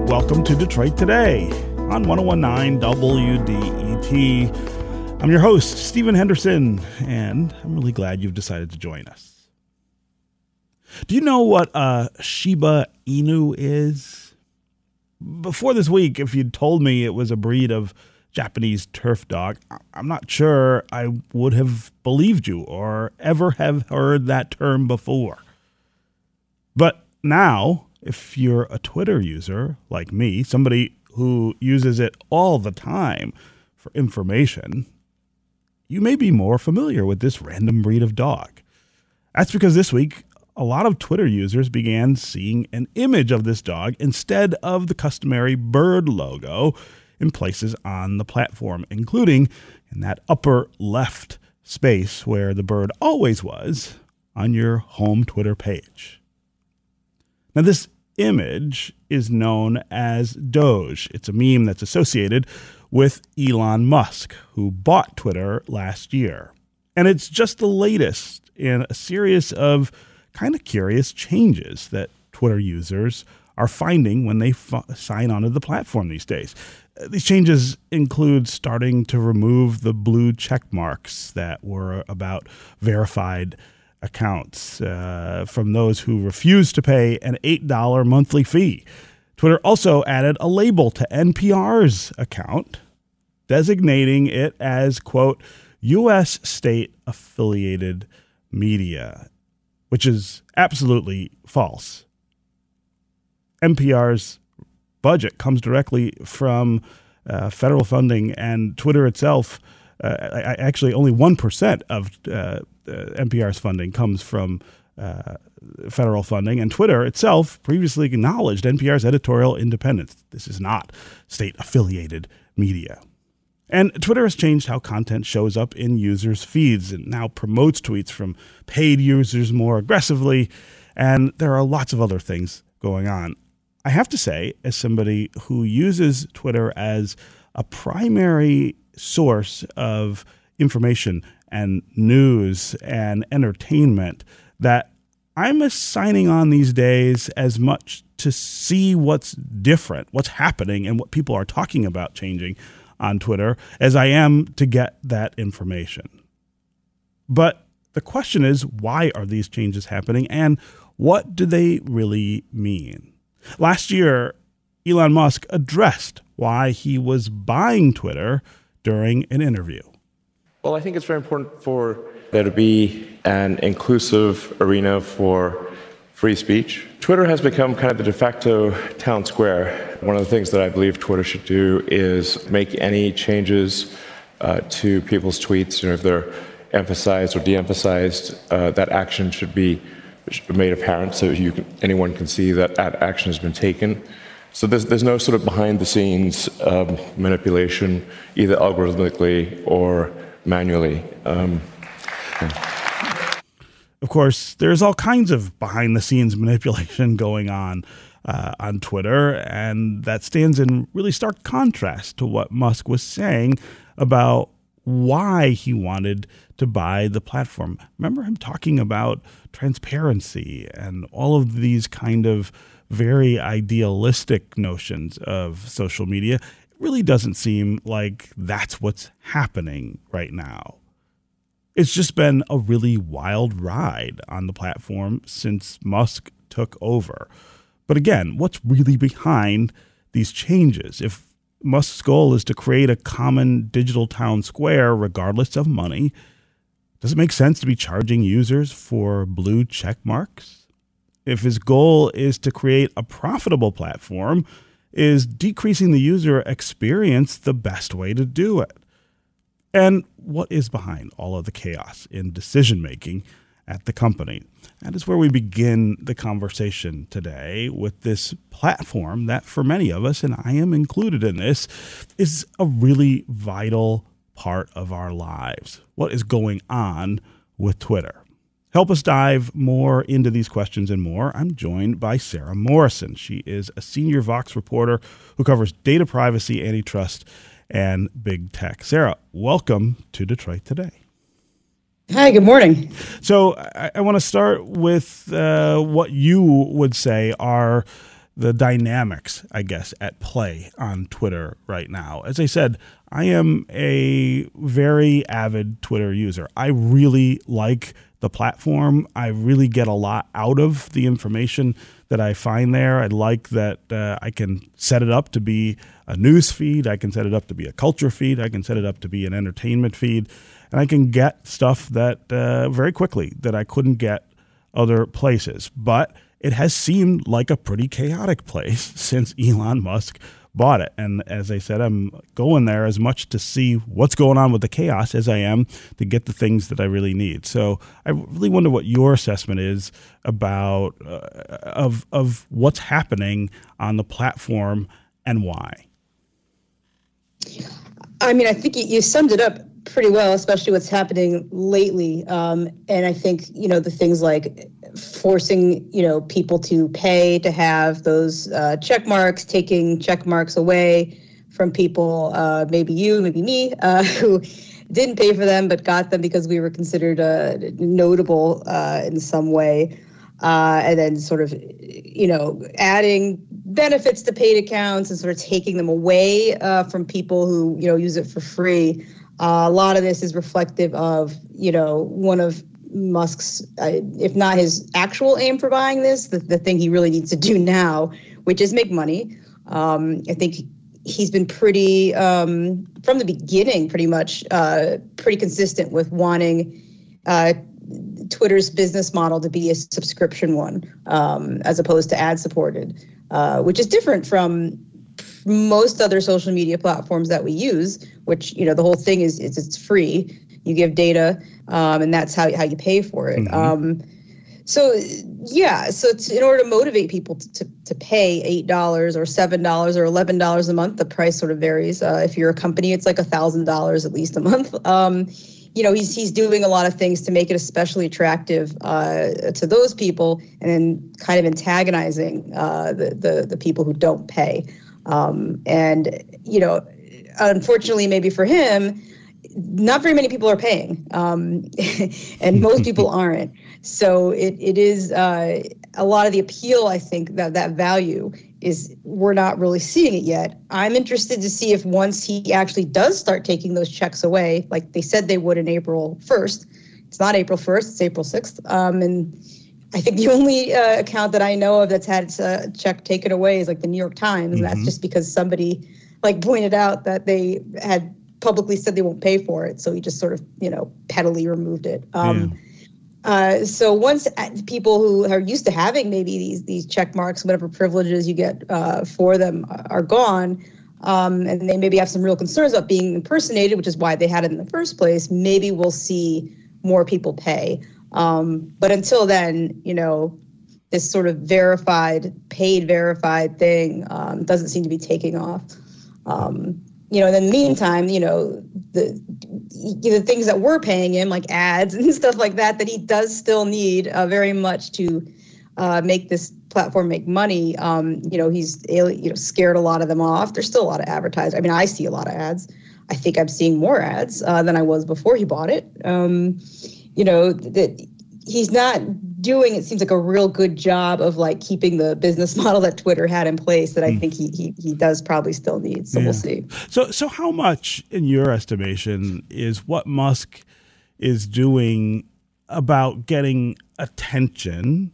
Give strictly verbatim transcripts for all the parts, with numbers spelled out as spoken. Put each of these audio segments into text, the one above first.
Welcome to Detroit Today on one oh one point nine W D E T. I'm your host, Stephen Henderson, and I'm really glad you've decided to join us. Do you know what a Shiba Inu is? Before this week, if you'd told me it was a breed of Japanese turf dog, I'm not sure I would have believed you or ever have heard that term before. But now, if you're a Twitter user like me, somebody who uses it all the time for information, you may be more familiar with this random breed of dog. That's because this week, a lot of Twitter users began seeing an image of this dog instead of the customary bird logo in places on the platform, including in that upper left space where the bird always was on your home Twitter page. Now, this image is known as Doge. It's a meme that's associated with Elon Musk, who bought Twitter last year. And it's just the latest in a series of kind of curious changes that Twitter users are finding when they f- sign onto the platform these days. These changes include starting to remove the blue check marks that were about verified accounts uh, from those who refuse to pay an eight dollars monthly fee. Twitter also added a label to N P R's account, designating it as, quote, U S state-affiliated media, which is absolutely false. N P R's budget comes directly from uh, federal funding, and Twitter itself, uh, actually only one percent of uh, uh, N P R's funding comes from uh, federal funding, and Twitter itself previously acknowledged N P R's editorial independence. This is not state-affiliated media. And Twitter has changed how content shows up in users' feeds and now promotes tweets from paid users more aggressively, and there are lots of other things going on. I have to say, as somebody who uses Twitter as a primary source of information and news and entertainment, that I'm signing on these days as much to see what's different, what's happening, and what people are talking about changing on Twitter as I am to get that information. But the question is, why are these changes happening, and what do they really mean? Last year, Elon Musk addressed why he was buying Twitter during an interview. Well, I think it's very important for there to be an inclusive arena for free speech. Twitter has become kind of the de facto town square. One of the things that I believe Twitter should do is make any changes uh, to people's tweets, you know, if they're emphasized or de-emphasized, uh, that action should be made apparent so you can, anyone can see that that action has been taken. So there's, there's no sort of behind-the-scenes um, manipulation, either algorithmically or manually. Um, yeah. Of course, there's all kinds of behind-the-scenes manipulation going on uh, on Twitter, and that stands in really stark contrast to what Musk was saying about why he wanted to buy the platform. Remember him talking about transparency and all of these kind of very idealistic notions of social media. It really doesn't seem like that's what's happening right now. It's just been a really wild ride on the platform since Musk took over. But again, what's really behind these changes? If Musk's goal is to create a common digital town square regardless of money, does it make sense to be charging users for blue check marks? If his goal is to create a profitable platform, is decreasing the user experience the best way to do it? And what is behind all of the chaos in decision-making at the company? That is where we begin the conversation today with this platform that for many of us, and I am included in this, is a really vital part of our lives. What is going on with Twitter? Help us dive more into these questions and more, I'm joined by Sarah Morrison. She is a senior Vox reporter who covers data privacy, antitrust, and big tech. Sarah, welcome to Detroit Today. Hi, good morning. So I, I want to start with uh, what you would say are the dynamics, I guess, at play on Twitter right now. As I said, I am a very avid Twitter user. I really like the platform. I really get a lot out of the information that I find there. I like that uh, I can set it up to be a news feed. I can set it up to be a culture feed. I can set it up to be an entertainment feed. And I can get stuff that uh, very quickly that I couldn't get other places. But it has seemed like a pretty chaotic place since Elon Musk bought it. And as I said, I'm going there as much to see what's going on with the chaos as I am to get the things that I really need. So I really wonder what your assessment is about uh, of of what's happening on the platform and why. I mean, I think you summed it up pretty well, especially what's happening lately. Um, and I think, you know, the things like forcing, you know, people to pay to have those uh, check marks, taking check marks away from people, uh, maybe you, maybe me, uh, who didn't pay for them but got them because we were considered uh, notable uh, in some way. Uh, and then sort of, you know, adding benefits to paid accounts and sort of taking them away uh, from people who, you know, use it for free. Uh, a lot of this is reflective of, you know, one of Musk's, uh, if not his actual aim for buying this, the, the thing he really needs to do now, which is make money. Um, I think he's been pretty, um, from the beginning, pretty much, uh, pretty consistent with wanting uh, Twitter's business model to be a subscription one, um, as opposed to ad-supported, uh, which is different from most other social media platforms that we use, which, you know, the whole thing is, is it's free. You give data, um, and that's how, how you pay for it. Mm-hmm. Um, so, yeah, so it's, in order to motivate people to, to, to pay eight dollars or seven dollars or eleven dollars a month, the price sort of varies. Uh, if you're a company, it's like one thousand dollars at least a month. Um, you know, he's he's doing a lot of things to make it especially attractive uh, to those people, and then kind of antagonizing uh, the, the, the people who don't pay. Um, and, you know, unfortunately, maybe for him, not very many people are paying, um, and most people aren't. So it it is uh, a lot of the appeal, I think, that that value is we're not really seeing it yet. I'm interested to see if once he actually does start taking those checks away, like they said they would in April first, it's not April first, it's April sixth. Um, and I think the only uh, account that I know of that's had its uh, check taken away is like the New York Times. Mm-hmm. And that's just because somebody like pointed out that they had publicly said they won't pay for it. So he just sort of, you know, pettily removed it. Um, yeah. uh, so once people who are used to having maybe these these check marks, whatever privileges you get uh, for them are gone, um, and they maybe have some real concerns about being impersonated, which is why they had it in the first place, maybe we'll see more people pay. Um, but until then, you know, this sort of verified, paid verified thing um, doesn't seem to be taking off. Um, you know, and in the meantime, you know, the the things that we're paying him, like ads and stuff like that, that he does still need uh, very much to uh, make this platform make money. Um, you know, he's you know scared a lot of them off. There's still a lot of advertising. I mean, I see a lot of ads. I think I'm seeing more ads uh, than I was before he bought it. Um, you know, that he's not doing, it seems like a real good job of like keeping the business model that Twitter had in place that I mm. think he, he he does probably still need. So yeah. We'll see. So so how much, in your estimation, is what Musk is doing about getting attention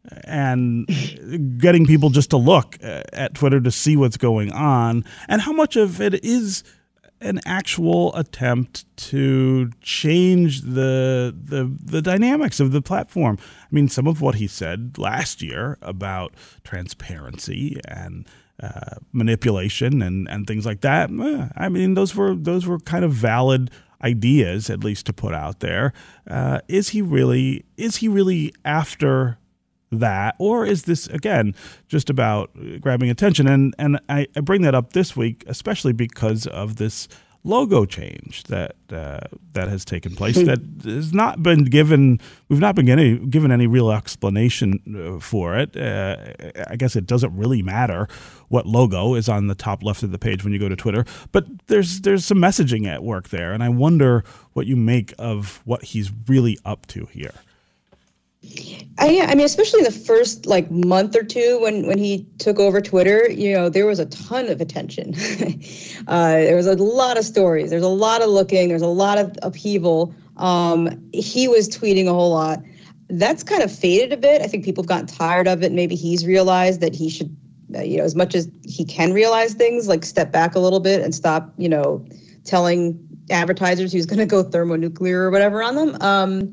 and getting people just to look at Twitter to see what's going on, and how much of it is an actual attempt to change the the the dynamics of the platform? I mean, some of what he said last year about transparency and uh, manipulation and, and things like that, I mean, those were those were kind of valid ideas, at least to put out there. Uh, is he really is he really after that, or is this again just about grabbing attention? And and I, I bring that up this week, especially because of this logo change that uh, that has taken place that has not been given. We've not been any, given any real explanation for it. Uh, I guess it doesn't really matter what logo is on the top left of the page when you go to Twitter, but there's there's some messaging at work there, and I wonder what you make of what he's really up to here. I, yeah, I mean, especially in the first like month or two when when he took over Twitter, you know, there was a ton of attention. uh, there was a lot of stories. There's a lot of looking. There's a lot of upheaval. Um, he was tweeting a whole lot. That's kind of faded a bit. I think people have gotten tired of it. Maybe he's realized that he should, uh, you know, as much as he can realize things, like step back a little bit and stop, you know, telling advertisers he's going to go thermonuclear or whatever on them. Um,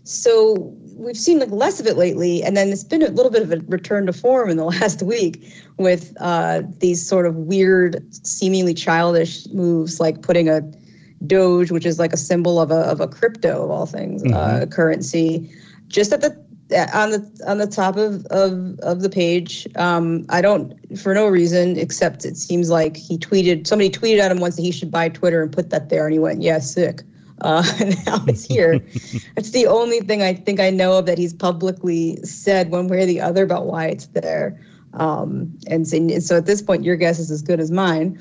so we've seen like less of it lately, and then it's been a little bit of a return to form in the last week with uh, these sort of weird, seemingly childish moves, like putting a Doge, which is like a symbol of a of a crypto of all things, mm-hmm. uh, currency, just at the on the on the top of of, of the page. Um, I don't, for no reason, except it seems like he tweeted, somebody tweeted at him once that he should buy Twitter and put that there, and he went, yeah, sick. Uh, now it's here. It's the only thing I think I know of that he's publicly said one way or the other about why it's there. Um, and, so, and so at this point, your guess is as good as mine.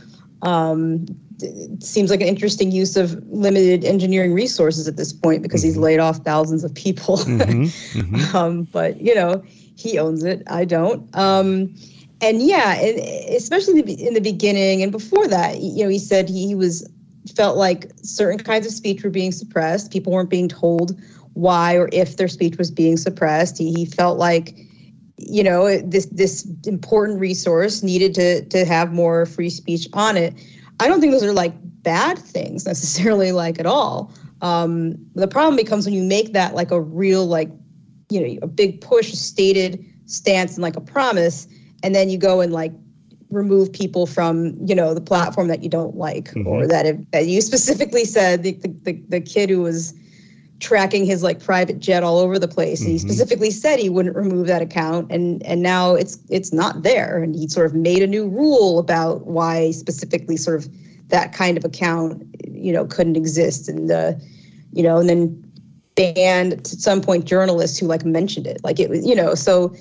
Um, it seems like an interesting use of limited engineering resources at this point because mm-hmm. he's laid off thousands of people. Mm-hmm. Mm-hmm. um, but, you know, he owns it. I don't. Um, and yeah, and especially in the, in the beginning and before that, you know, he said he was felt like certain kinds of speech were being suppressed. People weren't being told why or if their speech was being suppressed. He, he felt like, you know, this this important resource needed to to have more free speech on it. I don't think those are like bad things necessarily, like at all. Um, the problem becomes when you make that like a real, like, you know, a big push, stated stance and like a promise, and then you go and like remove people from, you know, the platform that you don't like, mm-hmm. or that, if, that you specifically said, the, the the kid who was tracking his like private jet all over the place, mm-hmm. he specifically said he wouldn't remove that account, and and now it's it's not there, and he sort of made a new rule about why specifically sort of that kind of account, you know, couldn't exist, and uh, you know, and then banned at some point journalists who like mentioned it, like it was, you know, so.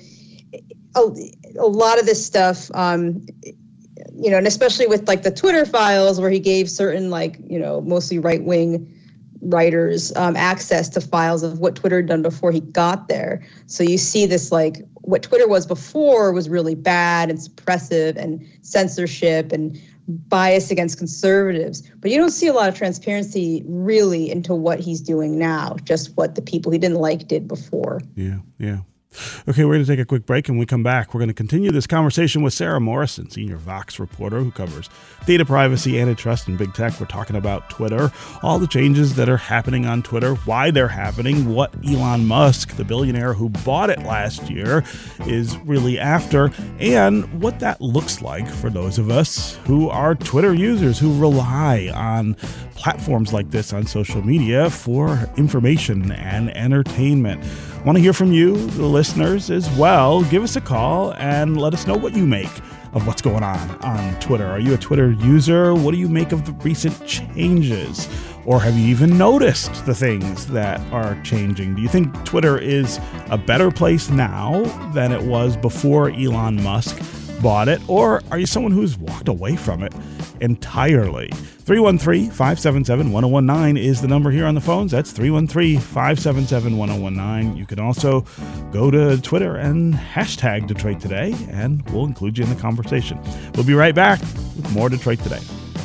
A, a lot of this stuff, um, you know, and especially with like the Twitter files where he gave certain like, you know, mostly right-wing writers um, access to files of what Twitter had done before he got there. So you see this like what Twitter was before was really bad and suppressive and censorship and bias against conservatives. But you don't see a lot of transparency really into what he's doing now, just what the people he didn't like did before. Yeah, yeah. Okay, we're going to take a quick break, and when we come back, we're going to continue this conversation with Sarah Morrison, senior Vox reporter who covers data privacy, antitrust, and big tech. We're talking about Twitter, all the changes that are happening on Twitter, why they're happening, what Elon Musk, the billionaire who bought it last year, is really after, and what that looks like for those of us who are Twitter users, who rely on platforms like this on social media for information and entertainment. Want to hear from you, the listeners, as well. Give us a call and let us know what you make of what's going on on Twitter. Are you a Twitter user? What do you make of the recent changes? Or have you even noticed the things that are changing? Do you think Twitter is a better place now than it was before Elon Musk bought it? Or are you someone who's walked away from it entirely? three one three, five seven seven, one zero one nine is the number here on the phones. That's three one three, five seven seven, one zero one nine. You can also go to Twitter and hashtag Detroit Today, and we'll include you in the conversation. We'll be right back with more Detroit Today.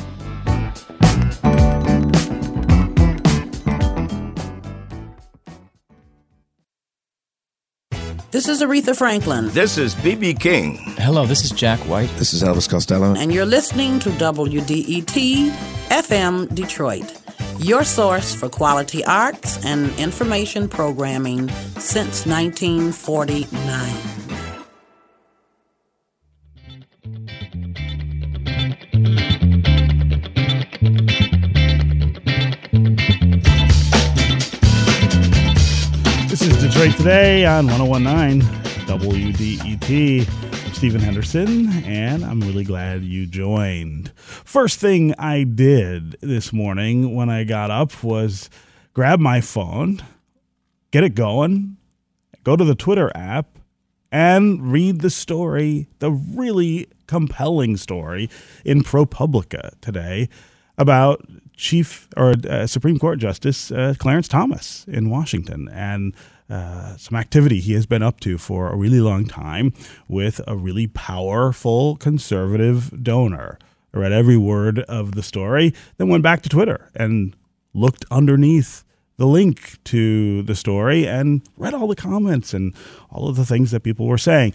This is Aretha Franklin. This is B B King. Hello, this is Jack White. This is Elvis Costello. And you're listening to W D E T F M Detroit, your source for quality arts and information programming since nineteen forty-nine. This is Detroit Today on one oh one nine W D E T. I'm Stephen Henderson, and I'm really glad you joined. First thing I did this morning when I got up was grab my phone, get it going, go to the Twitter app, and read the story, the really compelling story in ProPublica today about Chief or uh, Supreme Court Justice uh, Clarence Thomas in Washington. And uh, some activity he has been up to for a really long time with a really powerful conservative donor. I read every word of the story, then went back to Twitter and looked underneath the link to the story and read all the comments and all of the things that people were saying.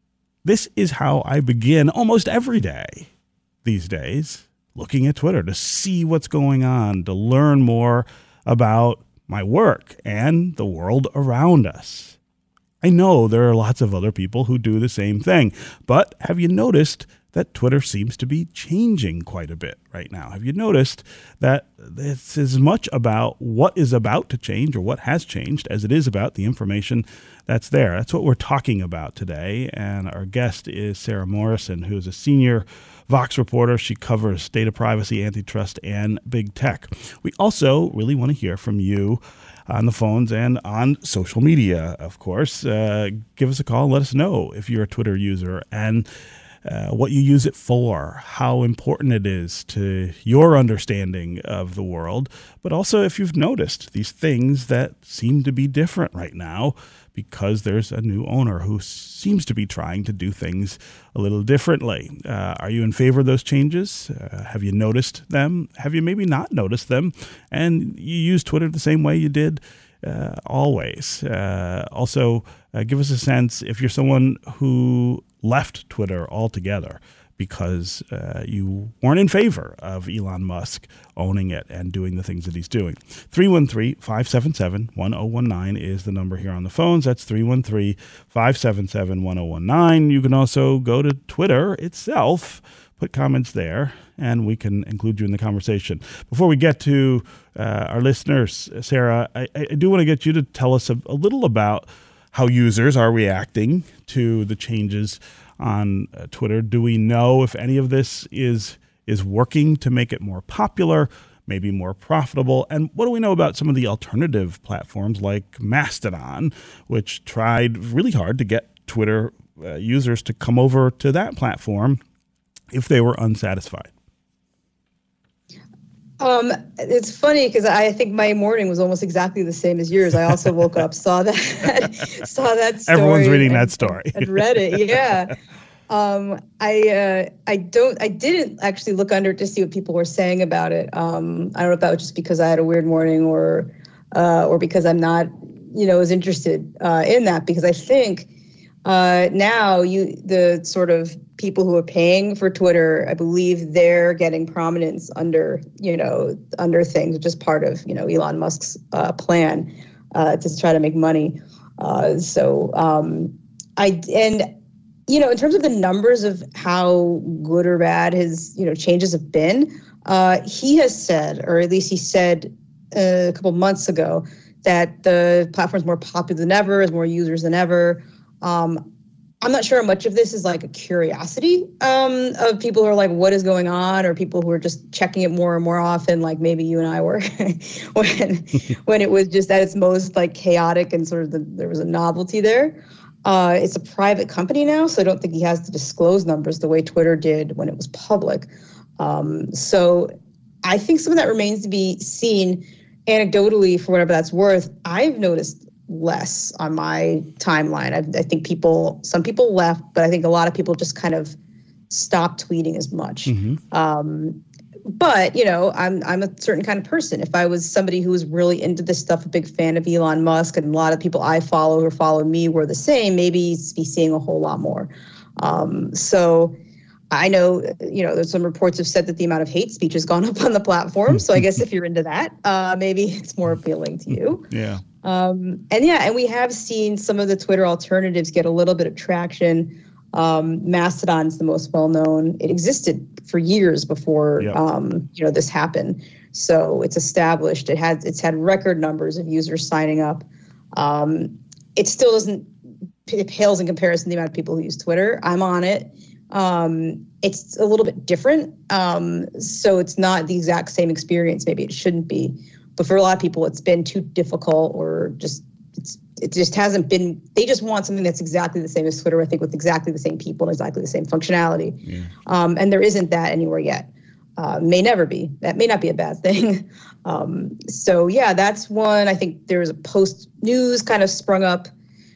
This is how I begin almost every day these days, looking at Twitter to see what's going on, to learn more about my work and the world around us. I know there are lots of other people who do the same thing, but have you noticed that Twitter seems to be changing quite a bit right now? Have you noticed that it's as much about what is about to change or what has changed as it is about the information that's there? That's what we're talking about today. And our guest is Sarah Morrison, who is a senior Vox reporter. She covers data privacy, antitrust, and big tech. We also really want to hear from you on the phones and on social media, of course. Uh, give us a call and let us know if you're a Twitter user and Uh, what you use it for, how important it is to your understanding of the world, but also if you've noticed these things that seem to be different right now because there's a new owner who seems to be trying to do things a little differently. Uh, are you in favor of those changes? Uh, have you noticed them? Have you maybe not noticed them? And you use Twitter the same way you did uh, always. Uh, also, uh, give us a sense if you're someone who left Twitter altogether because uh, you weren't in favor of Elon Musk owning it and doing the things that he's doing. three one three, five seven seven, one zero one nine is the number here on the phones. That's three one three, five seven seven, one zero one nine. You can also go to Twitter itself, put comments there, and we can include you in the conversation. Before we get to uh, our listeners, Sarah, I, I do want to get you to tell us a, a little about how users are reacting to the changes on uh, Twitter. Do we know if any of this is is working to make it more popular, maybe more profitable? And what do we know about some of the alternative platforms like Mastodon, which tried really hard to get Twitter uh, users to come over to that platform if they were unsatisfied? Um, it's funny because I think my morning was almost exactly the same as yours. I also woke up, saw that, saw that story. Everyone's reading and, that story. and read it. Yeah. Um, I, uh, I don't, I didn't actually look under it to see what people were saying about it. Um, I don't know if that was just because I had a weird morning or, uh, or because I'm not, you know, as interested, uh, in that, because I think, uh, now you, the sort of people who are paying for Twitter, I believe they're getting prominence under, you know, under things, which is part of, you know, Elon Musk's uh, plan uh, to try to make money. Uh, so um, I, and, you know, in terms of the numbers of how good or bad his, you know, changes have been, uh, he has said, or at least he said uh, a couple months ago, that the platform's more popular than ever, has more users than ever. Um, I'm not sure how much of this is like a curiosity um, of people who are like, what is going on? Or people who are just checking it more and more often, like maybe you and I were, when when it was just at its most like chaotic and sort of the, there was a novelty there. Uh, it's a private company now, so I don't think he has to disclose numbers the way Twitter did when it was public. Um, so I think some of that remains to be seen anecdotally for whatever that's worth. I've noticed less on my timeline. I, I think people, some people left, but I think a lot of people just kind of stopped tweeting as much. Mm-hmm. Um, but, you know, I'm I'm a certain kind of person. If I was somebody who was really into this stuff, a big fan of Elon Musk, and a lot of people I follow or follow me were the same, maybe you'd be seeing a whole lot more. Um, so I know, you know, there's some reports have said that the amount of hate speech has gone up on the platform. So I guess if you're into that, uh, maybe it's more appealing to you. Yeah. Um, and yeah, and we have seen some of the Twitter alternatives get a little bit of traction. Um, Mastodon's the most well-known. It existed for years before, yep. um, you know, this happened. So it's established. It has, it's had record numbers of users signing up. Um, it still doesn't, it pales in comparison to the amount of people who use Twitter. I'm on it. Um, it's a little bit different. Um, so it's not the exact same experience. Maybe it shouldn't be. But for a lot of people, it's been too difficult or just it's it just hasn't been. They just want something that's exactly the same as Twitter, I think, with exactly the same people and exactly the same functionality. Yeah. Um, and there isn't that anywhere yet. uh, may never be. That may not be a bad thing. um, so yeah, that's one. I think there was a Post News kind of sprung up.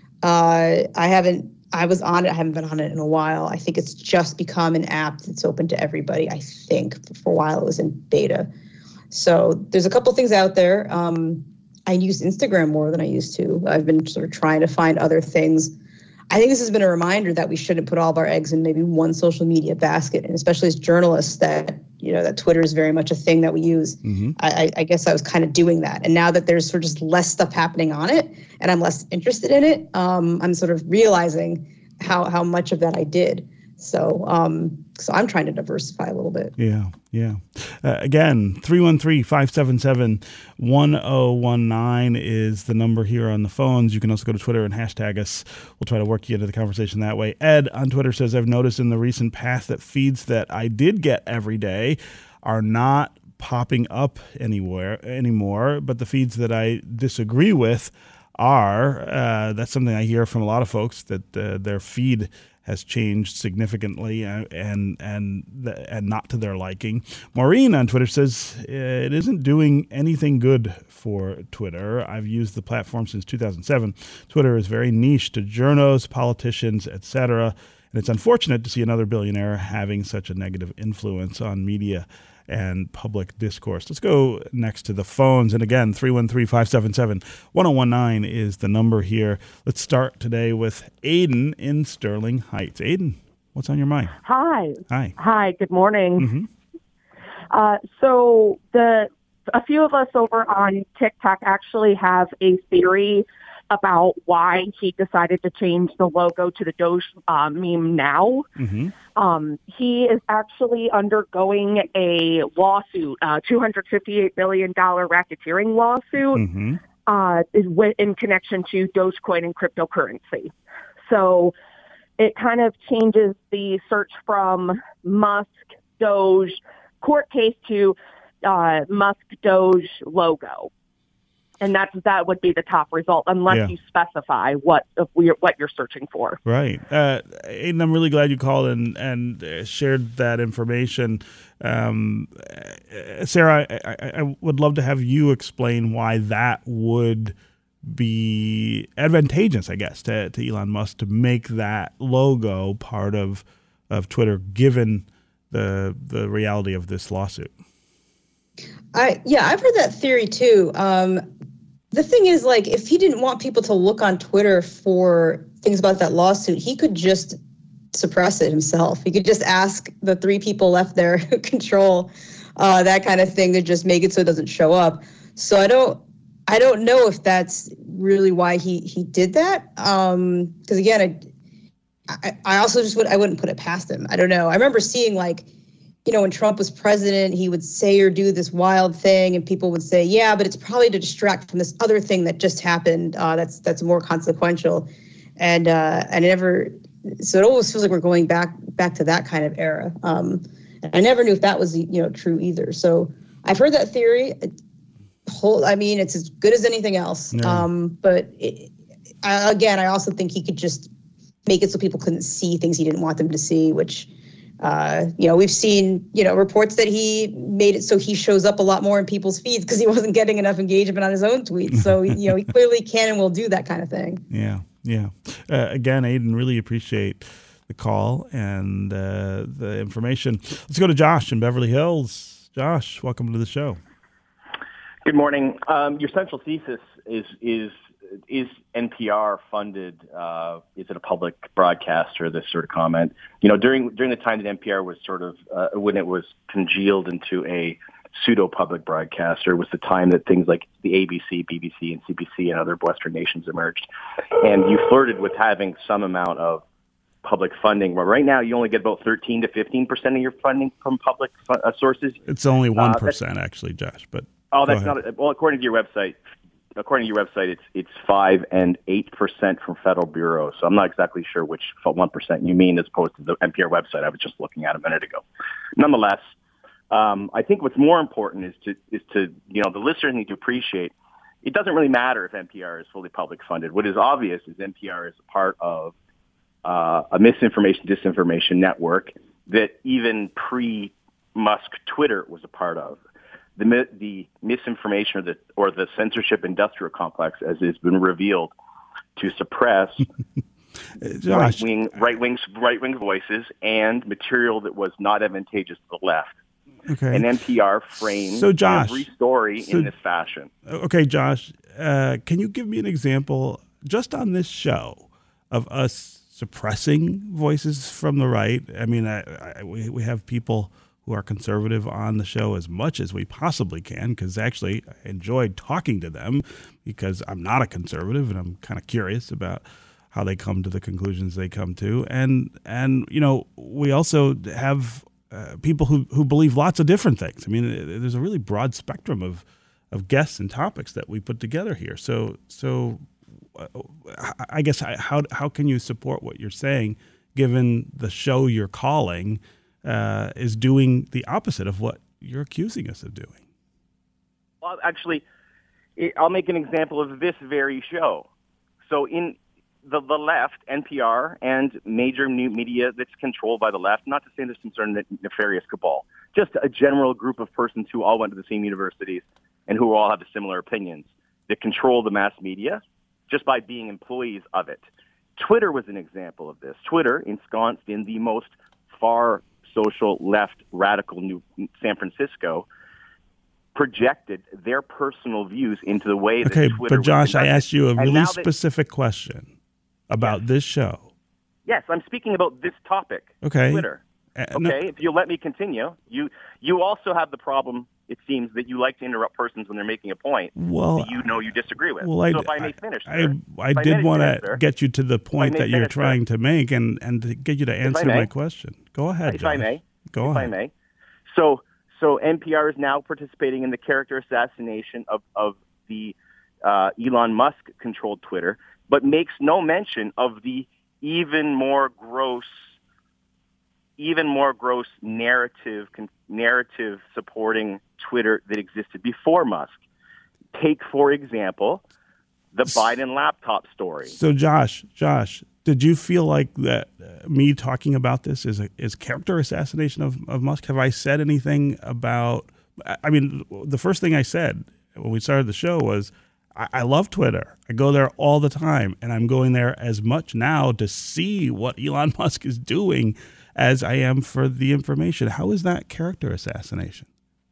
Uh, I haven't, I was on it. I haven't been on it in a while. I think it's just become an app that's open to everybody. I think for a while it was in beta. So there's a couple things out there. Um, I use Instagram more than I used to. I've been sort of trying to find other things. I think this has been a reminder that we shouldn't put all of our eggs in maybe one social media basket, and especially as journalists, that you know that Twitter is very much a thing that we use. Mm-hmm. I, I guess I was kind of doing that, and now that there's sort of just less stuff happening on it, and I'm less interested in it, um, I'm sort of realizing how how much of that I did. So, um, so I'm trying to diversify a little bit. Yeah, yeah. Uh, again, three one three, five seven seven, one zero one nine is the number here on the phones. You can also go to Twitter and hashtag us. We'll try to work you into the conversation that way. Ed on Twitter says, I've noticed in the recent past that feeds that I did get every day are not popping up anywhere anymore, but the feeds that I disagree with are. Uh, that's something I hear from a lot of folks, that uh, their feed has changed significantly and and and, and not to their liking. Maureen on Twitter says it isn't doing anything good for Twitter. I've used the platform since two thousand seven. Twitter is very niche to journos, politicians, et cetera. And it's unfortunate to see another billionaire having such a negative influence on media and public discourse. Let's go next to the phones. And again, three one three, five seven seven, one zero one nine is the number here. Let's start today with Aiden in Sterling Heights. Aiden, what's on your mind? Hi. Hi. Hi, good morning. Mm-hmm. Uh, so the a few of us over on TikTok actually have a theory about why he decided to change the logo to the Doge uh, meme now. Mm-hmm. Um, he is actually undergoing a lawsuit, a two hundred fifty-eight billion dollars racketeering lawsuit mm-hmm. uh, in connection to Dogecoin and cryptocurrency. So it kind of changes the search from Musk, Doge, court case to uh, Musk, Doge logo. And that's, that would be the top result, unless yeah. you specify what if we, what you're searching for. Right. Uh, Aiden, I'm really glad you called and, and uh, shared that information. Um, uh, Sarah, I, I, I would love to have you explain why that would be advantageous, I guess, to, to Elon Musk to make that logo part of of Twitter, given the the reality of this lawsuit. I yeah, I've heard that theory too. Um, the thing is, like, if he didn't want people to look on Twitter for things about that lawsuit, he could just suppress it himself. He could just ask the three people left there who control uh, that kind of thing to just make it so it doesn't show up. So I don't, I don't know if that's really why he he did that. Um, because again, I, I, I also just would I wouldn't put it past him. I don't know. I remember seeing, like, you know, when Trump was president, he would say or do this wild thing, and people would say, yeah, but it's probably to distract from this other thing that just happened. Uh, that's that's more consequential. And uh, I never, so it always feels like we're going back back to that kind of era. Um, and I never knew if that was, you know, true either. So I've heard that theory. Whole, I mean, it's as good as anything else. Yeah. Um, but it, I, again, I also think he could just make it so people couldn't see things he didn't want them to see, which, uh, you know, we've seen, you know, reports that he made it so he shows up a lot more in people's feeds because he wasn't getting enough engagement on his own tweets. So, you know, he clearly can and will do that kind of thing. Yeah, yeah. Uh, again, Aiden, really appreciate the call and uh, the information. Let's go to Josh in Beverly Hills. Josh, welcome to the show. Good morning. Um, your central thesis is is is N P R funded? Uh, is it a public broadcaster? This sort of comment. You know, during during the time that N P R was sort of uh, when it was congealed into a pseudo public broadcaster, was the time that things like the A B C, B B C, and C B C and other Western nations emerged, and you flirted with having some amount of public funding. Well, right now you only get about thirteen to fifteen percent of your funding from public uh, sources. It's only one uh, percent actually, Josh. But oh, that's not a, well. According to your website, according to your website, it's it's five and eight percent from federal bureaus. So I'm not exactly sure which one percent you mean as opposed to the N P R website I was just looking at a minute ago. Nonetheless, um, I think what's more important is to is to you know the listeners need to appreciate. It doesn't really matter if N P R is fully public funded. What is obvious is N P R is a part of uh, a misinformation disinformation network that even pre Musk Twitter Twitter was a part of. The, the misinformation or the, or the censorship industrial complex, as has been revealed, to suppress right-wing, right-wing, right-wing voices and material that was not advantageous to the left. Okay. And N P R framed so Josh, every story so, in this fashion. Okay, Josh, uh, can you give me an example just on this show of us suppressing voices from the right? I mean, I, I, we, we have people who are conservative on the show as much as we possibly can, because actually I enjoyed talking to them because I'm not a conservative and I'm kind of curious about how they come to the conclusions they come to. And, and you know, we also have uh, people who, who believe lots of different things. I mean, there's a really broad spectrum of, of guests and topics that we put together here. So, so uh, I guess how, how can you support what you're saying, given the show you're calling Uh, is doing the opposite of what you're accusing us of doing? Well, actually, it, I'll make an example of this very show. So in the, the left, N P R, and major new media that's controlled by the left, not to say there's some sort of nefarious cabal, just a general group of persons who all went to the same universities and who all have similar opinions that control the mass media just by being employees of it. Twitter was an example of this. Twitter, ensconced in the most far social left radical New San Francisco, projected their personal views into the way that okay, Twitter but Josh, was I asked you a really that, specific question about yes. this show. Yes, I'm speaking about this topic. Okay. Twitter. Uh, okay, no. if you'll let me continue. You you also have the problem, it seems, that you like to interrupt persons when they're making a point well, that you know you disagree with. Well, so I, if I may finish, I, sir, I, I if did I want finish, to sir, get you to the point that you're finish, trying sir. to make and, and to get you to answer my question. Go ahead, If Josh. I may. Go if ahead. I may. So, so N P R is now participating in the character assassination of, of the uh, Elon Musk-controlled Twitter, but makes no mention of the even more gross, even more gross narrative narrative supporting Twitter that existed before Musk. Take, for example, the Biden laptop story. So, Josh, Josh, did you feel like that uh, me talking about this is a, is character assassination of, of Musk? Have I said anything about? I mean, the first thing I said when we started the show was, I, I love Twitter. I go there all the time, and I'm going there as much now to see what Elon Musk is doing as I am for the information. How is that character assassination?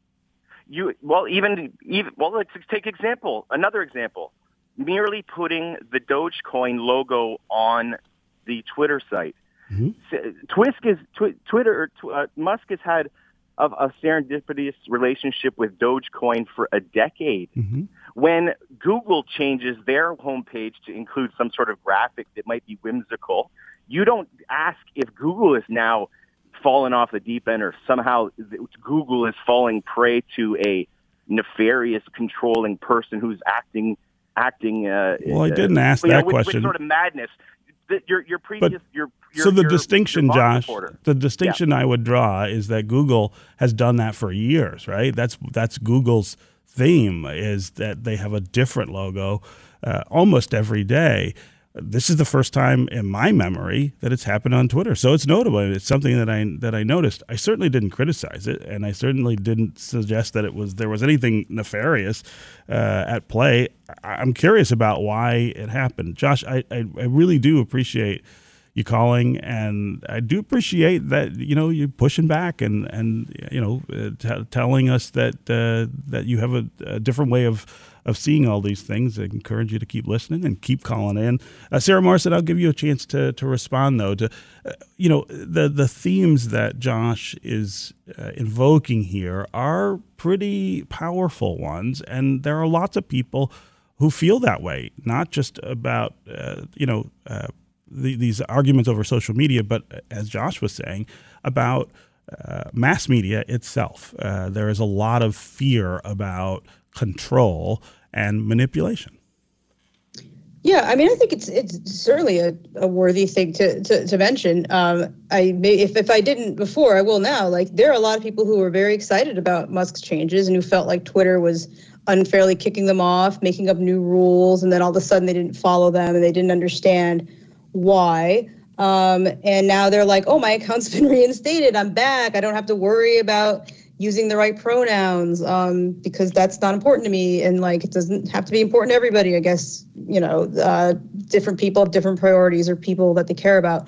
You well, even even well, let's take example. Another example. Merely putting the Dogecoin logo on the Twitter site. Mm-hmm. Twisk is tw- Twitter. Tw- uh, Musk has had a, a serendipitous relationship with Dogecoin for a decade. Mm-hmm. When Google changes their homepage to include some sort of graphic that might be whimsical, you don't ask if Google is now fallen off the deep end or somehow Google is falling prey to a nefarious, controlling person who's acting. Acting. Uh, well, I didn't ask uh, that know, with, question. With sort of madness. The, your your previous but, your, your so the your, distinction, your Josh, reporter. the distinction yeah. I would draw is that Google has done that for years, right? That's that's Google's theme, is that they have a different logo uh, almost every day. This is the first time in my memory that it's happened on Twitter. So it's notable. It's something that I that I noticed. I certainly didn't criticize it, and I certainly didn't suggest that it was there was anything nefarious uh, at play. I'm curious about why it happened. Josh, I, I, I really do appreciate you calling, and I do appreciate that, you know, you're pushing back and, and you know, uh, t- telling us that uh, that you have a, a different way of of seeing all these things. I encourage you to keep listening and keep calling in. Uh, Sarah Morrison, I'll give you a chance to to respond, though, to, uh, you know, the, the themes that Josh is uh, invoking here are pretty powerful ones, and there are lots of people who feel that way, not just about, uh, you know, uh, the, these arguments over social media, but as Josh was saying, about uh, mass media itself. Uh, there is a lot of fear about control and manipulation. Yeah, I mean, I think it's it's certainly a, a worthy thing to to, to mention. Um, I may, if if I didn't before, I will now. Like, there are a lot of people who were very excited about Musk's changes and who felt like Twitter was unfairly kicking them off, making up new rules, and then all of a sudden they didn't follow them and they didn't understand why. Um, and now they're like, oh, my account's been reinstated. I'm back. I don't have to worry about using the right pronouns, um, because that's not important to me. And like, it doesn't have to be important to everybody. I guess, you know, uh, different people have different priorities or people that they care about.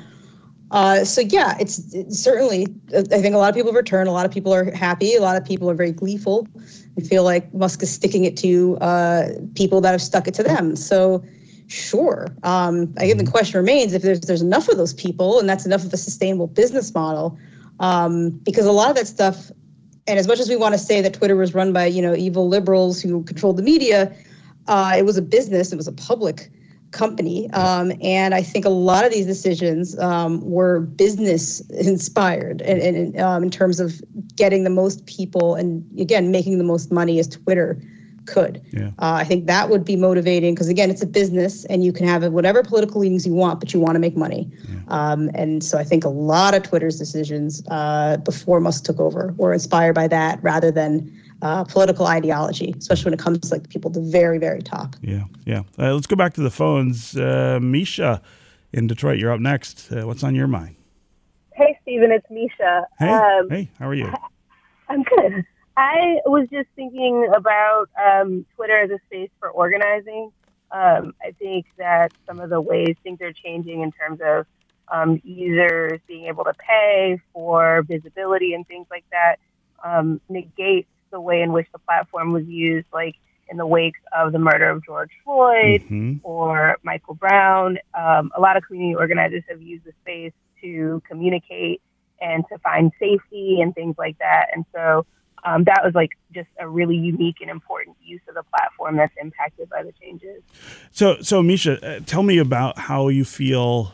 Uh, so yeah, it's, it's certainly, I think a lot of people return, a lot of people are happy, a lot of people are very gleeful and feel like Musk is sticking it to uh, people that have stuck it to them. So sure. Um, I think the question remains if there's there's enough of those people and that's enough of a sustainable business model, um, because a lot of that stuff, and as much as we want to say that Twitter was run by, you know, evil liberals who controlled the media, uh, it was a business, it was a public company. Um, and I think a lot of these decisions um, were business inspired and, and um, in terms of getting the most people and, again, making the most money as Twitter could. Yeah. Uh, I think that would be motivating because, again, it's a business and you can have whatever political leanings you want, but you want to make money. Yeah. Um, and so I think a lot of Twitter's decisions uh, before Musk took over were inspired by that rather than Uh, political ideology, especially when it comes to like the people at the very, very top. Yeah, yeah. Uh, let's go back to the phones. Uh, Misha in Detroit, you're up next. Uh, what's on your mind? Hey, Stephen, it's Misha. Hey, um, hey, how are you? I'm good. I was just thinking about um, Twitter as a space for organizing. Um, I think that some of the ways things are changing in terms of um, users being able to pay for visibility and things like that um, negates the way in which the platform was used, like in the wakes of the murder of George Floyd mm-hmm. or Michael Brown. Um, a lot of community organizers have used the space to communicate and to find safety and things like that. And so um, that was like just a really unique and important use of the platform that's impacted by the changes. So, so Misha, uh, tell me about how you feel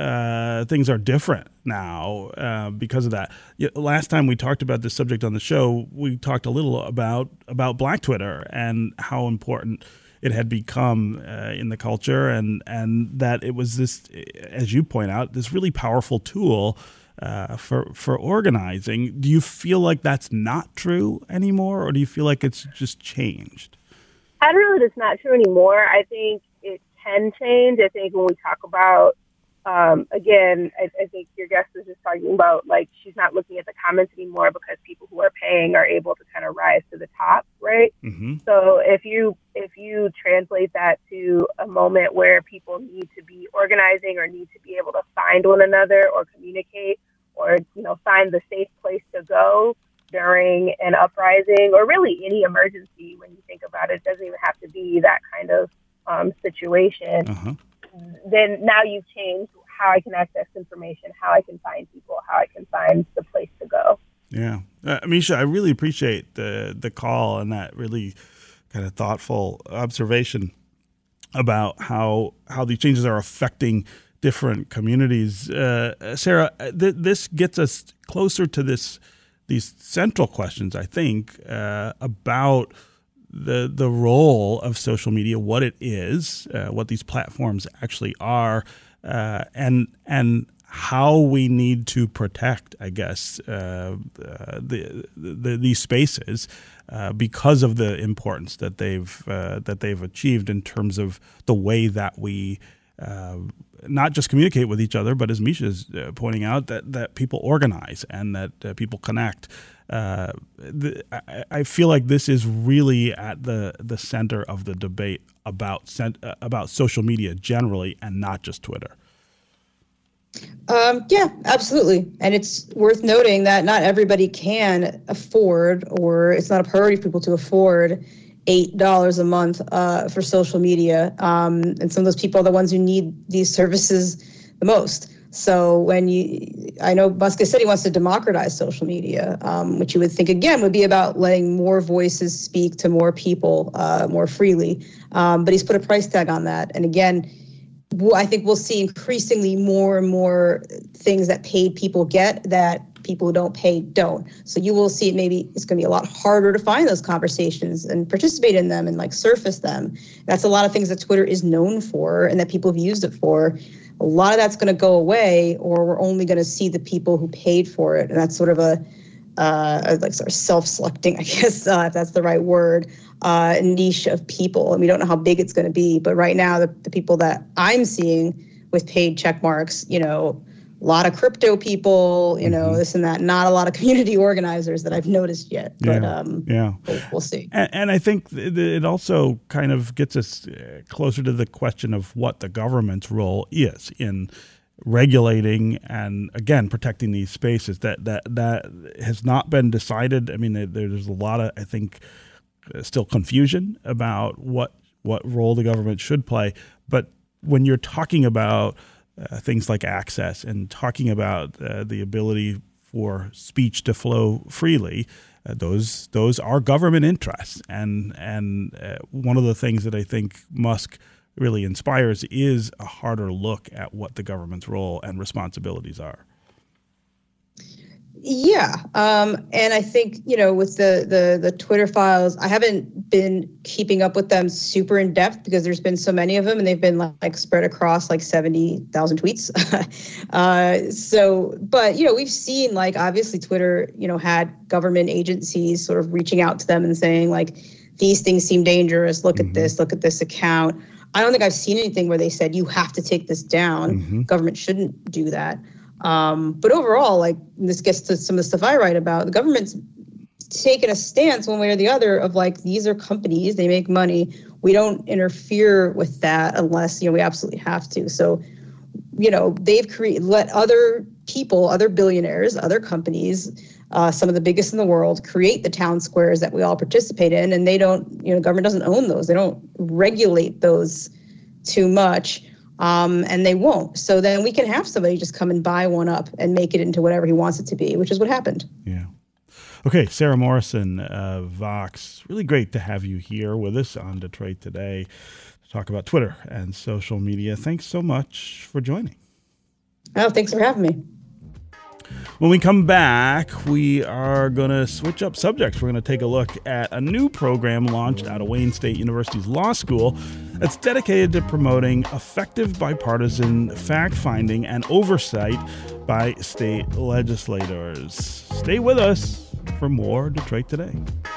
uh, things are different now uh, because of that. Last time we talked about this subject on the show, we talked a little about about Black Twitter and how important it had become uh, in the culture, and and that it was this, as you point out, this really powerful tool uh, for for organizing. Do you feel like that's not true anymore, or do you feel like it's just changed? I don't know that it's not true anymore. I think it can change. I think when we talk about Um, again, I, I think your guest was just talking about, like, she's not looking at the comments anymore because people who are paying are able to kind of rise to the top, right? Mm-hmm. So if you if you translate that to a moment where people need to be organizing or need to be able to find one another or communicate or, you know, find the safe place to go during an uprising or really any emergency, when you think about it, it doesn't even have to be that kind of um, situation. Uh-huh. Then now you've changed how I can access information, how I can find people, how I can find the place to go. Yeah. Uh, Misha, I really appreciate the the call and that really kind of thoughtful observation about how how these changes are affecting different communities. Uh, Sarah, th- this gets us closer to this these central questions, I think, uh, about the the role of social media, what it is, uh, what these platforms actually are, uh, and and how we need to protect, I guess, uh, uh, the, the these spaces uh, because of the importance that they've uh, that they've achieved in terms of the way that we uh, not just communicate with each other, but as Misha's uh, pointing out, that that people organize and that uh, people connect. Uh, the, I, I feel like this is really at the, the center of the debate about cent, uh, about social media generally, and not just Twitter. Um, yeah, absolutely. And it's worth noting that not everybody can afford, or it's not a priority for people to afford, eight dollars a month uh, for social media. Um, and some of those people are the ones who need these services the most. So when you, I know Musk has said he wants to democratize social media, um, which you would think, again, would be about letting more voices speak to more people uh, more freely. Um, but he's put a price tag on that. And again, I think we'll see increasingly more and more things that paid people get that people who don't pay don't. So you will see maybe it's going to be a lot harder to find those conversations and participate in them and like surface them. That's a lot of things that Twitter is known for and that people have used it for. A lot of that's going to go away, or we're only going to see the people who paid for it. And that's sort of a, uh, like sort of self-selecting, I guess, uh, if that's the right word, uh, niche of people. And we don't know how big it's going to be. But right now, the, the people that I'm seeing with paid check marks, you know, a lot of crypto people, you know, mm-hmm. this and that. Not a lot of community organizers that I've noticed yet. But yeah. um, yeah. We'll, we'll see. And, and I think th- it also kind of gets us closer to the question of what the government's role is in regulating and, again, protecting these spaces. That that that has not been decided. I mean, there, there's a lot of, I think, uh, still confusion about what what role the government should play. But when you're talking about uh, things like access and talking about uh, the ability for speech to flow freely, uh, those those are government interests. And and uh, one of the things that I think Musk really inspires is a harder look at what the government's role and responsibilities are. Yeah. Um, and I think, you know, with the, the, the Twitter files, I haven't been keeping up with them super in depth because there's been so many of them and they've been like, like spread across like seventy thousand tweets. uh, so, but, you know, we've seen like, obviously Twitter, you know, had government agencies sort of reaching out to them and saying like, these things seem dangerous. Look mm-hmm. at this, look at this account. I don't think I've seen anything where they said you have to take this down. Mm-hmm. Government shouldn't do that. Um, but overall, like this gets to some of the stuff I write about. The government's taken a stance one way or the other of like, these are companies, they make money. We don't interfere with that unless, you know, we absolutely have to. So, you know, they've created, let other people, other billionaires, other companies, uh, some of the biggest in the world, create the town squares that we all participate in. And they don't, you know, government doesn't own those. They don't regulate those too much. Um, and they won't. So then we can have somebody just come and buy one up and make it into whatever he wants it to be, which is what happened. Yeah. Okay, Sarah Morrison, uh, Vox, really great to have you here with us on Detroit Today to talk about Twitter and social media. Thanks so much for joining. Oh, thanks for having me. When we come back, we are going to switch up subjects. We're going to take a look at a new program launched out of Wayne State University's law school that's dedicated to promoting effective bipartisan fact-finding and oversight by state legislators. Stay with us for more Detroit Today.